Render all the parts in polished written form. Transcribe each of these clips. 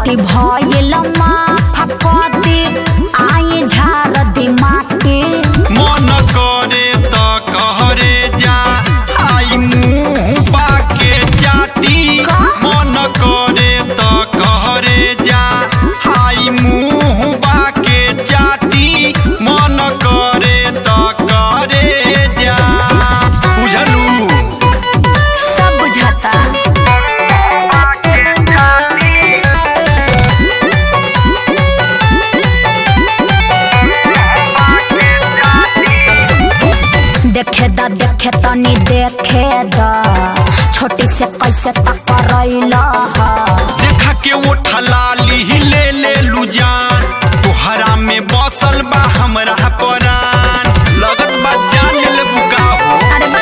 गलती भइल माफ कर दे आई झाड़ दे माटी मन करे त कहरे जा आई मुँह बाके जाटी मन करे त कहरे जा आई मुँह बाके जाटी मन करे त करे जा बुझलू सब बुझाता देखे तनी देखे द छोटी से कैसे तकरैला देखा के उठा लाली ले लू जान तोहरा में बसल बा हमरा परान लगत बा जान ले बुका हो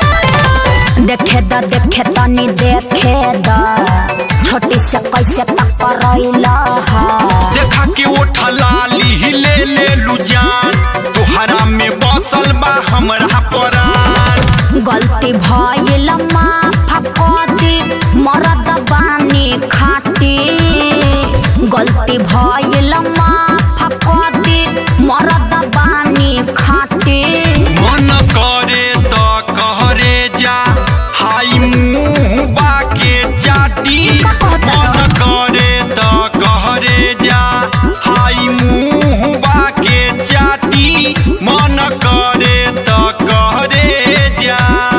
देखे तनी देखे द छोटी से कैसे तकरैला देखा के उठा लाली ले लू जान तोहरा में बसल बा हमरा परान गलती भइल माफ कर दे मरद बानी खाटी गलती भइल माफ कर दे मरद बानी खाटी मन करे त कहरे जा हाई मुँह बाके चाटी मन करे त कहरे जा हाई मुँह बाके चाटी मन करे त कहरे जा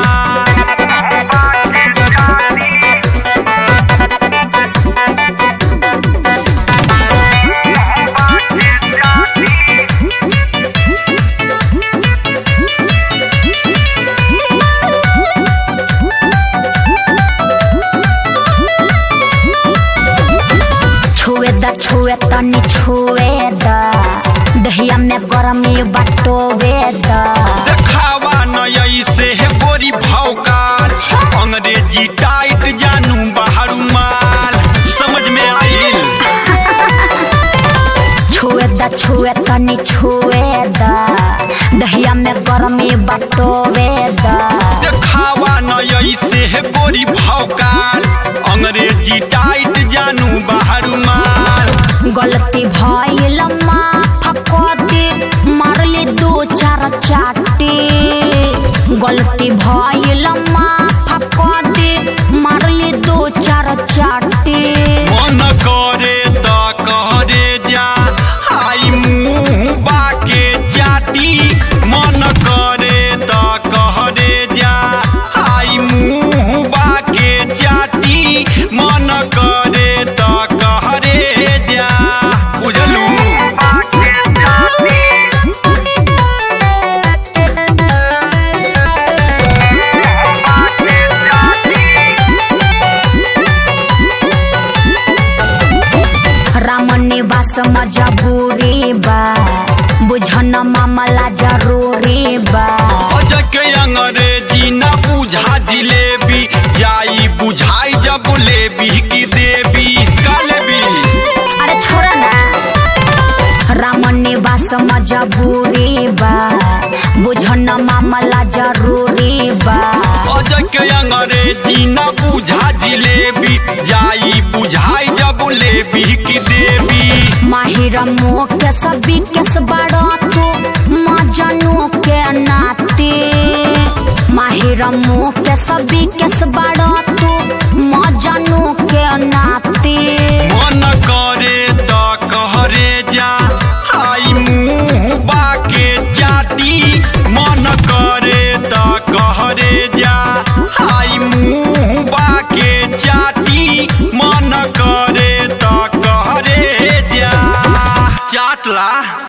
छुए तनी छुए द दहिया में गरमी बटोवे द देखावा न ऐसे है गोरी भौकाल अंग्रेजी टाइट जानू बाहरु माल समझ में आइल छुए तनी छुए द दहिया में गरमी बटोवे द देखावा न ऐसे है गोरी भौकाल अंग्रेजी टाइट जानू बाहरु माल गलती भइल माफ कर दे मारले 2-4 चाटी गलती भइल माफ कर दे मारले 2-4 चाटी मन करे त कहरे जा आई मुँह बाके चाटी मन करे त कहरे जा आई मुँह बाके चाटी मन करे त कहरे जा बुझलू राम निवास मजबूरी बा बुझन मामला जरूरी बा के अंग्रेजी न बुझा जिलेबी जाई बुझाई जब लेबी की देवी कालेबी अरे छोड़ा ना राम निवास मजबूरी बा बुझन मामला जरूरी बा के अंग्रेजी न बुझा जिलेबी जाई बुझाई जब लेबी की देवी माहिर मुख सभी केस बड़ा तू मजनू के नाते माहिर मुख सभी केस बड़ा तू मजनू के नाते मन करे